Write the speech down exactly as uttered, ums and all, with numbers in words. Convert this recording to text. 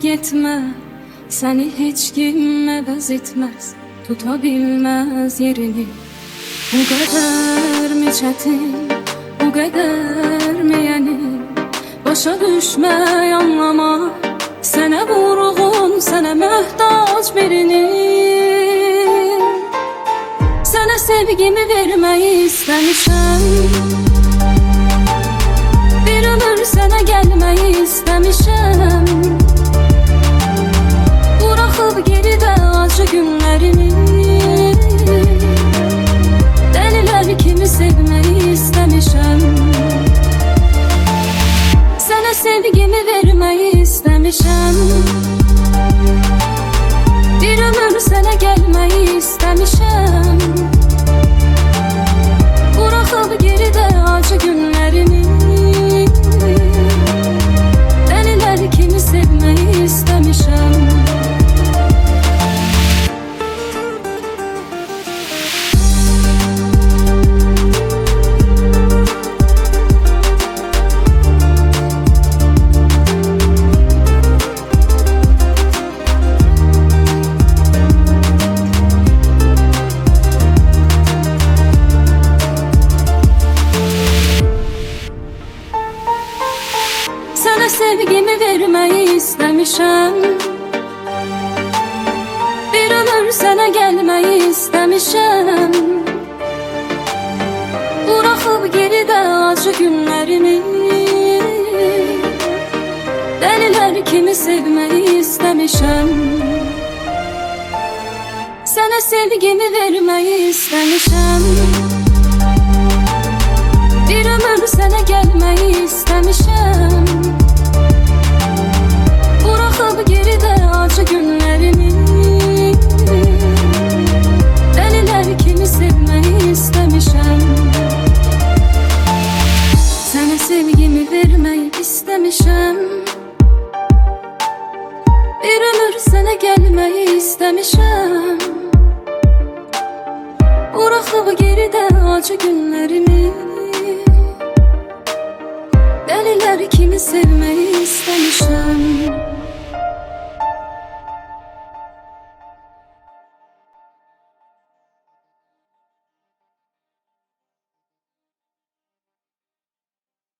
getmə, səni heç kim əvəz etməz, tuta bilməz yerini. Bu qədər mi çətin, bu qədər mi yəni, başa düşmək, anlamaq, sənə vurğun, sənə möhtac birini. Sənə sevgimi verməyi istəmişəm, bir ömür sənə gəlməyi istəmişəm. Buraxıb geridə acı günlərimi, dəlilər kimi sevməyi istəmişəm. Sənə sevgimi verməyi istəmişəm, bir ömür sənə gəlməyi istəmişəm. Buraxıb geridə acı günlərimi, dəlilər kimi sevməyi istəmişəm. Sənə sevgimi verməyi istəmişəm, bir ömür sənə gəlməyi istəmişəm. Buraxıb geridə acı günlərimi, dəlilər kimi sevməyi istəmişəm. Sənə sevgimi verməyi istəmişəm, bir ömür sənə gəlməyi istəmişəm. Buraxıb geridə acı günlərimi, dəlilər kimi sevməyi istəmişəm. Sənə sevgimi verməyi istəmişəm, bir ömür sənə gəlməyi istəmişəm. Buraxıb geridə acı günlərimi, dəlilər kimi sevməyi istəmişəm.